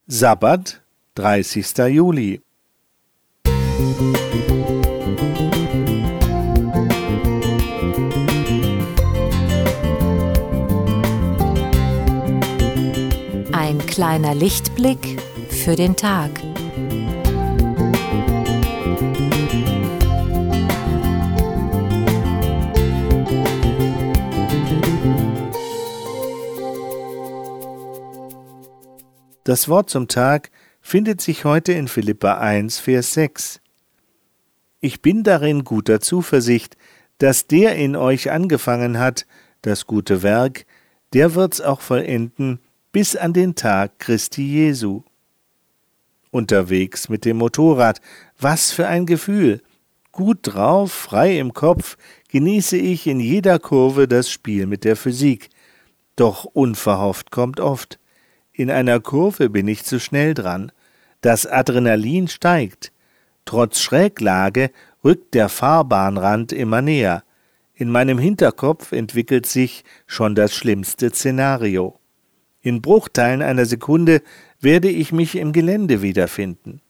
Sabbat, 30. Juli. Ein kleiner Lichtblick für den Tag. Das Wort zum Tag findet sich heute in Philipper 1, Vers 6. Ich bin darin guter Zuversicht, dass der in euch angefangen hat, das gute Werk, der wird's auch vollenden bis an den Tag Christi Jesu. Unterwegs mit dem Motorrad, was für ein Gefühl! Gut drauf, frei im Kopf, genieße ich in jeder Kurve das Spiel mit der Physik. Doch unverhofft kommt oft. In einer Kurve bin ich zu schnell dran. Das Adrenalin steigt. Trotz Schräglage rückt der Fahrbahnrand immer näher. In meinem Hinterkopf entwickelt sich schon das schlimmste Szenario. In Bruchteilen einer Sekunde werde ich mich im Gelände wiederfinden.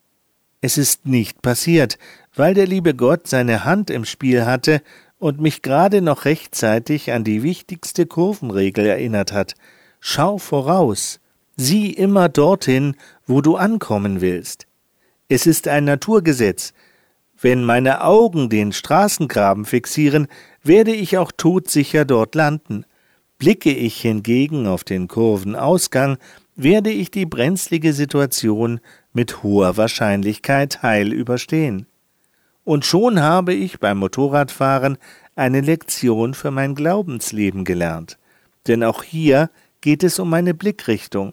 Es ist nicht passiert, weil der liebe Gott seine Hand im Spiel hatte und mich gerade noch rechtzeitig an die wichtigste Kurvenregel erinnert hat. Schau voraus, sieh immer dorthin, wo du ankommen willst. Es ist ein Naturgesetz. Wenn meine Augen den Straßengraben fixieren, werde ich auch todsicher dort landen. Blicke ich hingegen auf den Kurvenausgang, werde ich die brenzlige Situation mit hoher Wahrscheinlichkeit heil überstehen. Und schon habe ich beim Motorradfahren eine Lektion für mein Glaubensleben gelernt. Denn auch hier geht es um meine Blickrichtung.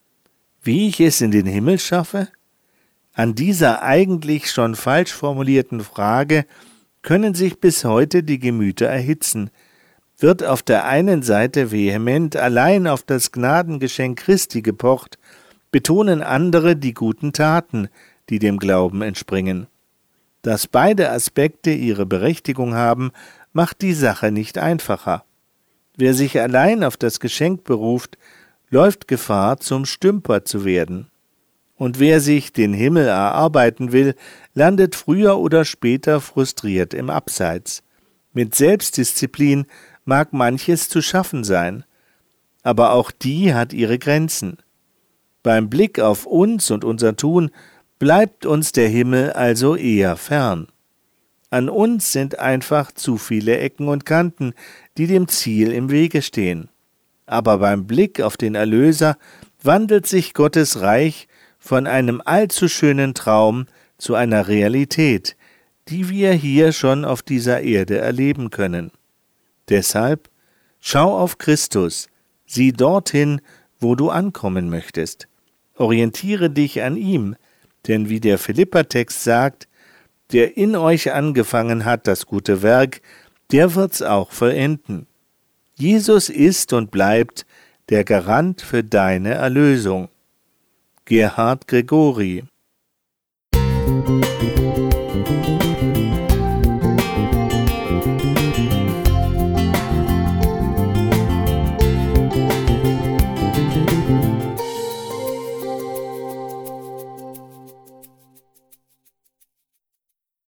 Wie ich es in den Himmel schaffe? An dieser eigentlich schon falsch formulierten Frage können sich bis heute die Gemüter erhitzen. Wird auf der einen Seite vehement allein auf das Gnadengeschenk Christi gepocht, betonen andere die guten Taten, die dem Glauben entspringen. Dass beide Aspekte ihre Berechtigung haben, macht die Sache nicht einfacher. Wer sich allein auf das Geschenk beruft, läuft Gefahr, zum Stümper zu werden. Und wer sich den Himmel erarbeiten will, landet früher oder später frustriert im Abseits. Mit Selbstdisziplin mag manches zu schaffen sein, aber auch die hat ihre Grenzen. Beim Blick auf uns und unser Tun bleibt uns der Himmel also eher fern. An uns sind einfach zu viele Ecken und Kanten, die dem Ziel im Wege stehen. Aber beim Blick auf den Erlöser wandelt sich Gottes Reich von einem allzu schönen Traum zu einer Realität, die wir hier schon auf dieser Erde erleben können. Deshalb schau auf Christus, sieh dorthin, wo du ankommen möchtest. Orientiere dich an ihm, denn wie der Philipper-Text sagt, der in euch angefangen hat, das gute Werk, der wird's auch vollenden. Jesus ist und bleibt der Garant für deine Erlösung. Gerhard Gregori.